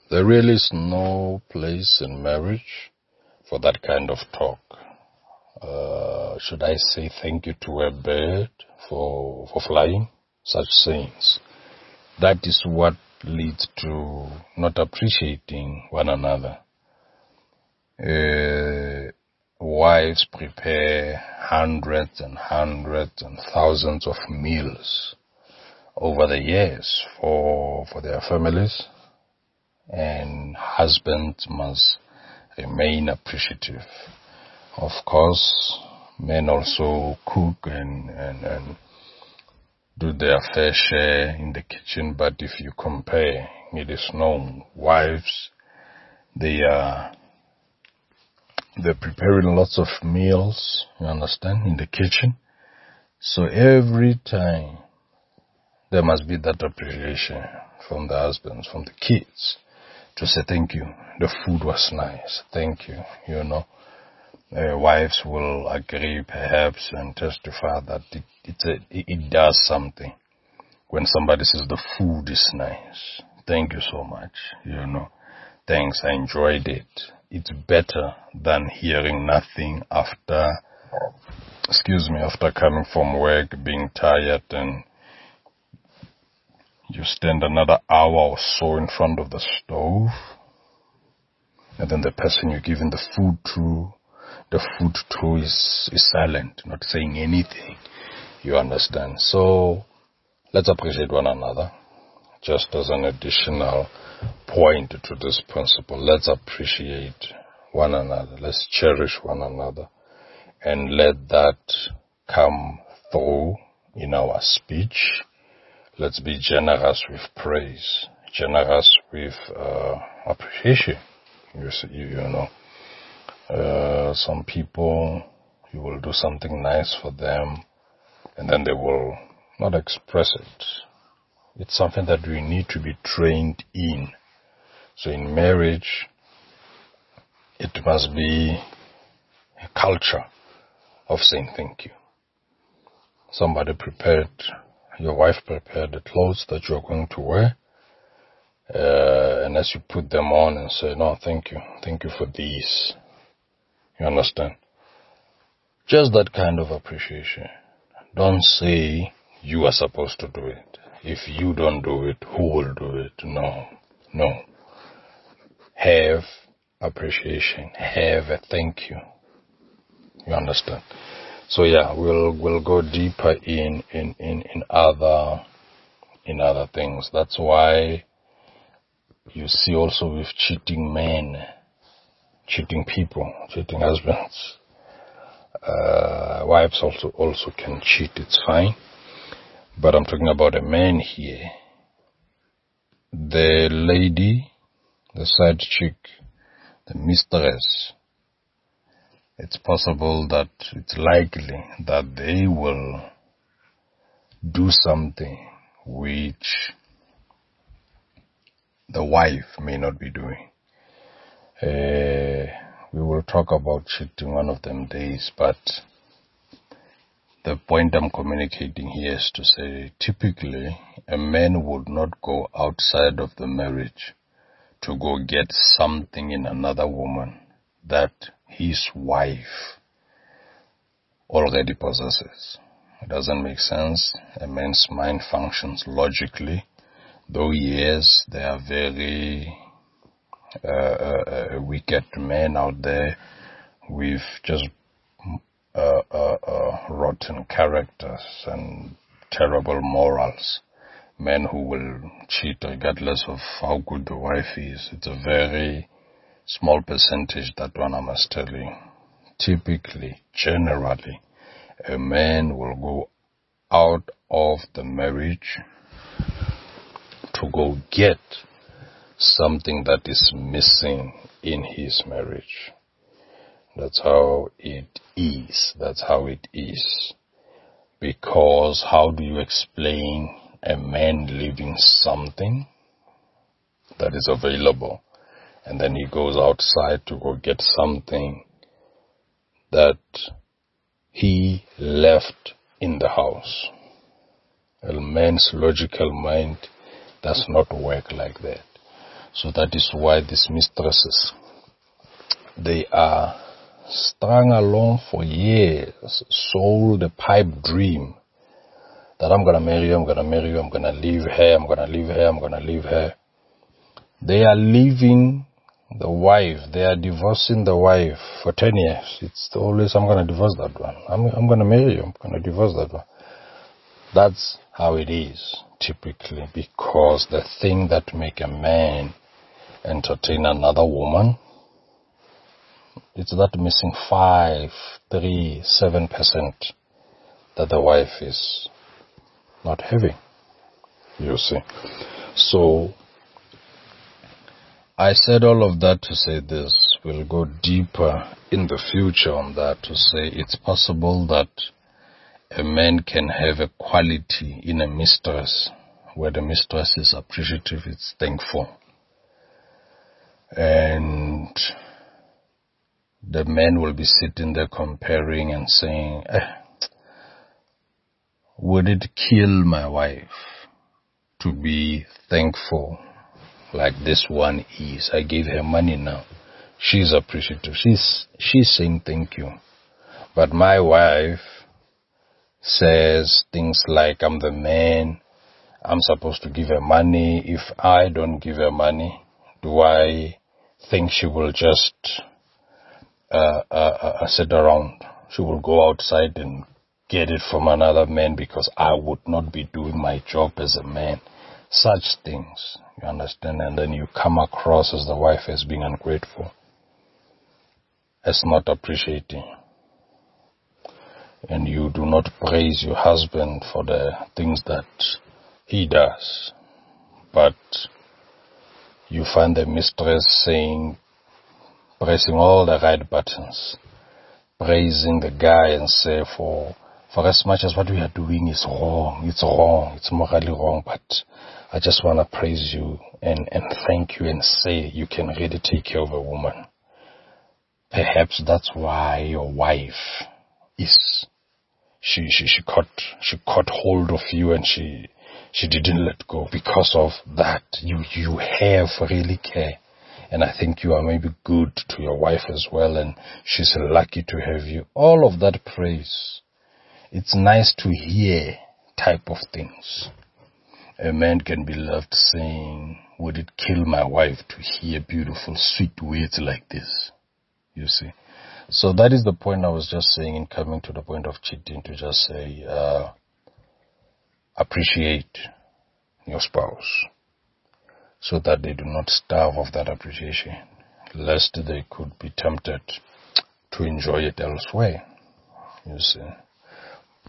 There really is no place in marriage for that kind of talk. Should I say thank you to a bird for flying? Such sayings. That is what leads to not appreciating one another. Wives prepare hundreds and hundreds and thousands of meals over the years for their families, and husbands must remain appreciative. Of course, men also cook and do their fair share in the kitchen, but if you compare, it is known wives, they're preparing lots of meals, you understand, in the kitchen. So every time there must be that appreciation from the husbands, from the kids, to say thank you. The food was nice. Thank you. Wives will agree perhaps and testify that it does something when somebody says the food is nice. Thank you so much. Thanks, I enjoyed it. It's better than hearing nothing after coming from work, being tired, and you stand another hour or so in front of the stove, and then the person you're giving the food to is silent, not saying anything. You understand? So let's appreciate one another. Just as an additional point to this principle, let's appreciate one another. Let's cherish one another, and let that come through in our speech. Let's be generous with praise, generous with appreciation. Some people, you will do something nice for them, and then they will not express it. It's something that we need to be trained in. So in marriage, it must be a culture of saying thank you. Your wife prepared the clothes that you're going to wear, and as you put them on and say, no, thank you for these. You understand? Just that kind of appreciation. Don't say you are supposed to do it. If you don't do it, who will do it? No. Have appreciation. Have a thank you. You understand? So yeah, we'll go deeper in other things. That's why you see also with cheating men, cheating people, cheating husbands. Wives also can cheat, it's fine. But I'm talking about a man here. The lady, the side chick, the mistress, it's likely that they will do something which the wife may not be doing. We will talk about cheating one of them days, but the point I'm communicating here is to say, typically, a man would not go outside of the marriage to go get something in another woman that his wife already possesses. It doesn't make sense. A man's mind functions logically, though yes, there are very wicked men out there with just rotten characters and terrible morals. Men who will cheat regardless of how good the wife is. It's a very small percentage, that one I must tell you. Typically, generally, a man will go out of the marriage to go get something that is missing in his marriage. That's how it is. Because how do you explain a man leaving something that is available, and then he goes outside to go get something that he left in the house? A man's logical mind does not work like that. So that is why these mistresses, they are strung along for years, sold a pipe dream that I'm going to marry you, I'm going to marry you, I'm going to leave her, I'm going to leave her, I'm going to leave her. They are leaving the wife, they are divorcing the wife for 10 years. It's always, I'm going to divorce that one. I'm going to marry you, I'm going to divorce that one. That's how it is, typically, because the thing that make a man entertain another woman, it's that missing 5, 3, 7% that the wife is not having, you see. So, I said all of that to say this. We'll go deeper in the future on that to say it's possible that a man can have a quality in a mistress where the mistress is appreciative, it's thankful. And the man will be sitting there comparing and saying, would it kill my wife to be thankful like this one is? I gave her money now. She's appreciative. She's saying thank you. But my wife says things like, I'm the man, I'm supposed to give her money. If I don't give her money, do I think she will just sit around? She will go outside and get it from another man because I would not be doing my job as a man. Such things, you understand? And then you come across as the wife as being ungrateful, as not appreciating. And you do not praise your husband for the things that he does. But you find the mistress saying, pressing all the right buttons, praising the guy and say, for as much as what we are doing is wrong, it's morally wrong, but I just want to praise you and thank you and say you can really take care of a woman. Perhaps that's why your wife is, she caught hold of you and she didn't let go because of that. You have really care. And I think you are maybe good to your wife as well, and she's lucky to have you. All of that praise. It's nice to hear type of things. A man can be loved saying, would it kill my wife to hear beautiful, sweet words like this? You see. So that is the point I was just saying in coming to the point of cheating, to just say, appreciate your spouse so that they do not starve of that appreciation, lest they could be tempted to enjoy it elsewhere. You see.